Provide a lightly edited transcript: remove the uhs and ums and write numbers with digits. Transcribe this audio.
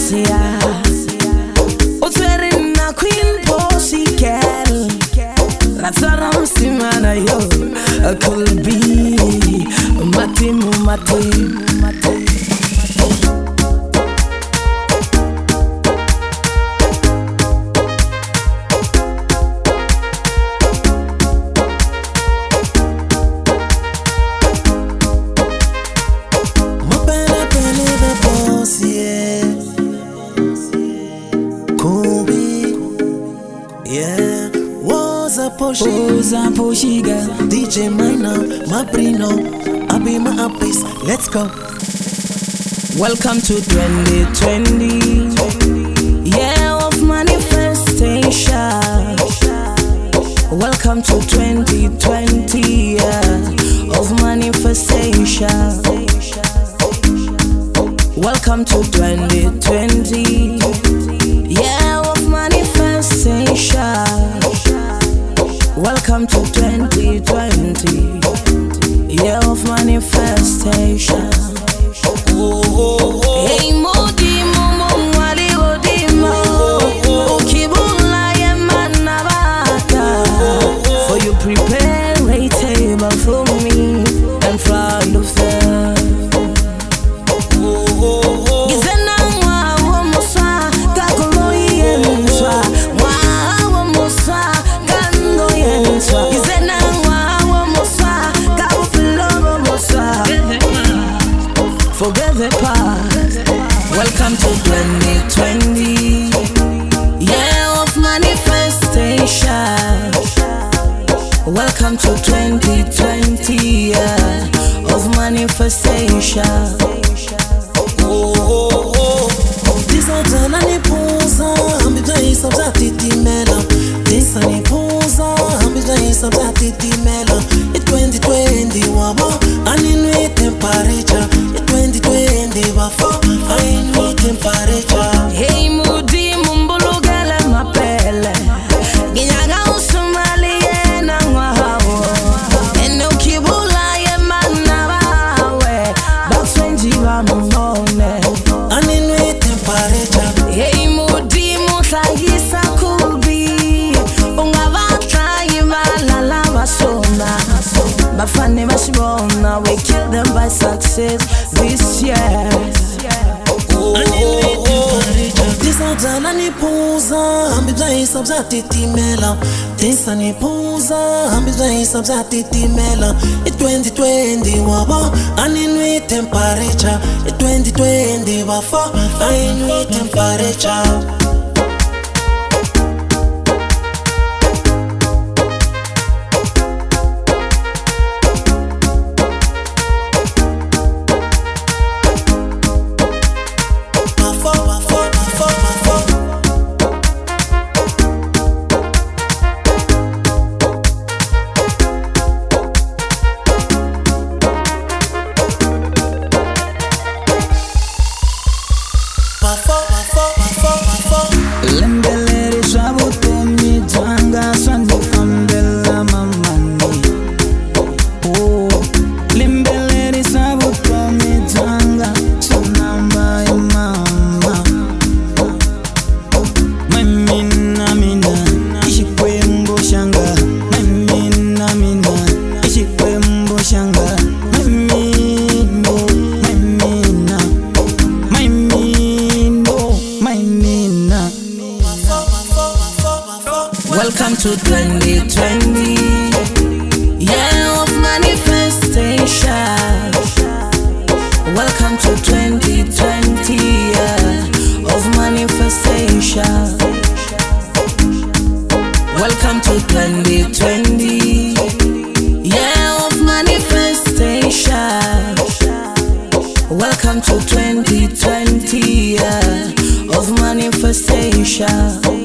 Bosia. Utwerina Queen Bossy Kel. That's what I'm seeing, yo. I could be Mati. Yeah, was a Poshiga, DJ Minor, Mabrino, Abima Apis, let's go. Welcome to 2020, year of manifestation. Welcome to 2020, year of manifestation. Welcome to 2020, year of manifestation. Welcome to 2020, year of manifestation. Hey, Modi, Mumu, Wali, Odimo, Ukibula, Yemanabaka. For you prepare a table for me in front of them. Forget the past. Welcome to 2020, year of manifestation. Welcome to 2020, year of manifestation. This is an anipuza, I'm beginning some tatiti mela. This anipuza, I'm beginning some tatiti mela. It's 2020, wabo, and in with temperature. 2020 bafo, I know temperature. Hey, Mudi, Mumbulugala, Mapele. Ginyaga Usumali, and Wahawo. And no Kibula, Yamanawe. That's when Jiramone. And in with temperature. Hey, Mudi, Mutahisa Kubi. Ungavatra, Yivala, Lava Sona. Bafane Bashibona, we kill them by success this year. This is an anipuza, I'm beginning some tatiti mela. This anipuza, I'm beginning some tatiti mela. It's 2020, wabo, and in with temperature. It's 2020, bafo, I know with temperature. Welcome to 2020, year of manifestation. Welcome to 2020, year of manifestation. Welcome to 2020, year of manifestation. Welcome to 2020, year of manifestation.